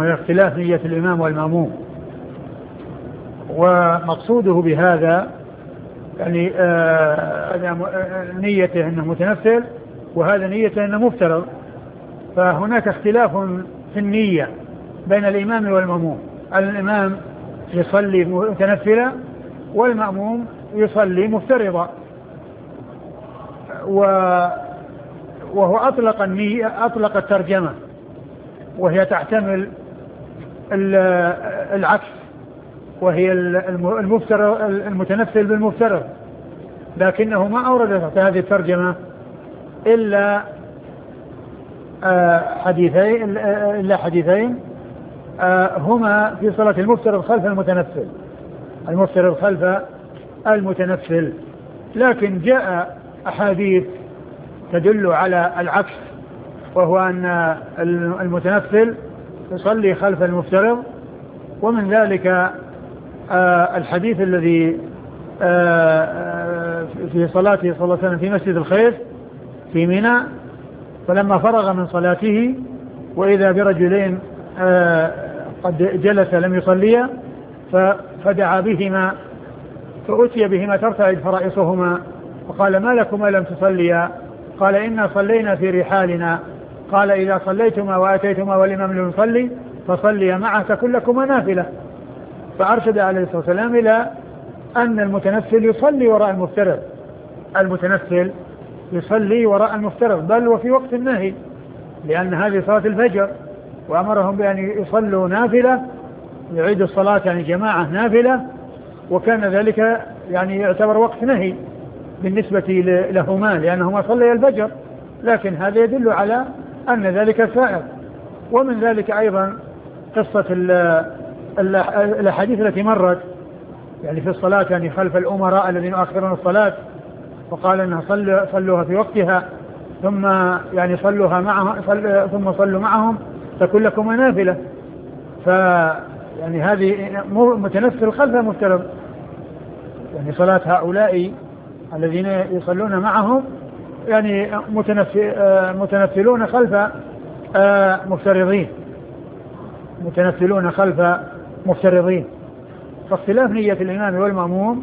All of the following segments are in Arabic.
وهي اختلاف نية الإمام والمأموم. ومقصوده بهذا يعني نيته أنه متنفل وهذا نيته أنه مفترض، فهناك اختلاف في النية بين الإمام والمأموم. الإمام يصلي متنفلا والمأموم يصلي مفترضا، وهو أطلق النية، أطلق الترجمة، وهي تحتمل العكس، وهي المفترض المتنفل بالمفترض، لكنه ما أورد تحت هذه الترجمة إلا حديثين هما في صلاة المفترض خلف المتنفل، المفترض خلف المتنفل. لكن جاء أحاديث تدل على العكس، وهو أن المتنفل يصلي خلف المفترض. ومن ذلك الحديث الذي في صلاته صلى الله عليه وسلم في مسجد الخيف في منى، فلما فرغ من صلاته وإذا برجلين قد جلس لم يصليا فدعا بهما، فأتي بهما ترتعد فرائصهما، وقال ما لكما لم تصليا؟ قال إنا صلينا في رحالنا. قال إذا صليتما وأتيتما والإمام لم يصلي فصليا معه كلكما نافلة. فأرشد عليه الصلاة والسلام إلى أن المتنفل يصلي وراء المفترض، المتنفل يصلي وراء المفترض، بل وفي وقت النهي، لأن هذه صلاة الفجر، وأمرهم بأن يصلوا نافلة، يعيدوا الصلاة يعني جماعة نافلة، وكان ذلك يعني يعتبر وقت نهي بالنسبة لهما لأنهما صليا الفجر، لكن هذا يدل على أن ذلك سائر. ومن ذلك أيضا قصة الأحاديث التي مرت يعني في الصلاة يعني خلف الأمراء الذين يؤخرون الصلاة، وقال أنها صلوها في وقتها ثم يعني صلوها معهم ثم صلوا معهم فكلكم نافلة. فيعني هذه متنفل خلف المفترض، يعني صلاة هؤلاء الذين يصلون معهم يعني متنفلون خلف مفترضين، متنفلون خلف مفترضين. فاختلاف نية الإمام والمأموم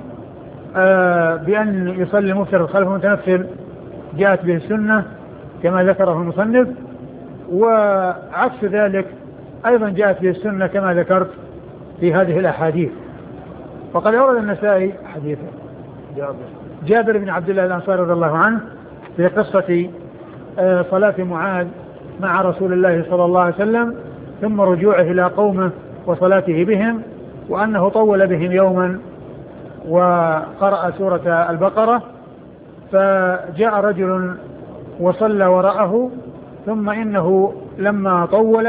بأن يصلي المفترض خلف المتنفل جاءت به السنة كما ذكره المصنف، وعكس ذلك أيضا جاءت به السنة كما ذكرت في هذه الأحاديث. وقد أورد النسائي حديث جابر بن عبد الله الأنصاري رضي الله عنه في قصة صلاة معاذ مع رسول الله صلى الله عليه وسلم ثم رجوعه إلى قومه وصلاته بهم، وأنه طول بهم يوما وقرأ سورة البقرة، فجاء رجل وصلى وراءه، ثم إنه لما طول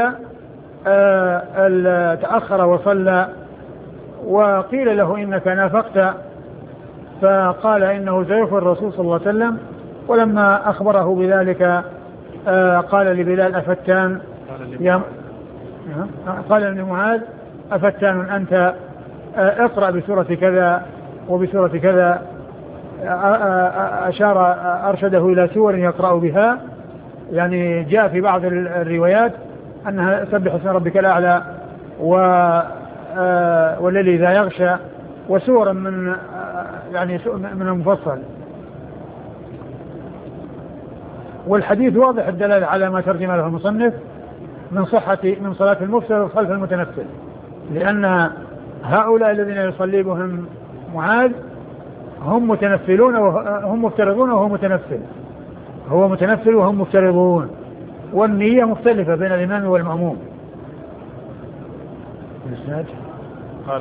تأخر وصلى، وقيل له إنك نافقت، فقال إنه سيغفر الرسول صلى الله عليه وسلم. ولما أخبره بذلك قال لبلال أفتان قال لمعاذ أفتان أنت؟ اقرأ بسورة كذا وبسورة كذا، أرشده إلى سور يقرأ بها. يعني جاء في بعض الروايات أنها سبح اسم ربك الأعلى والليل إذا يغشى وسورا من يعني من المفصل. والحديث واضح الدلالة على ما ترجم له المصنف من صحة من صلاة المفترض خلف المتنفل، لأن هؤلاء الذين يصلي بهم معاذ هم متنفلون وهم مفترضون وهو متنفل، هو متنفل وهم مفترضون، والنية مختلفة بين الإمام والمأموم.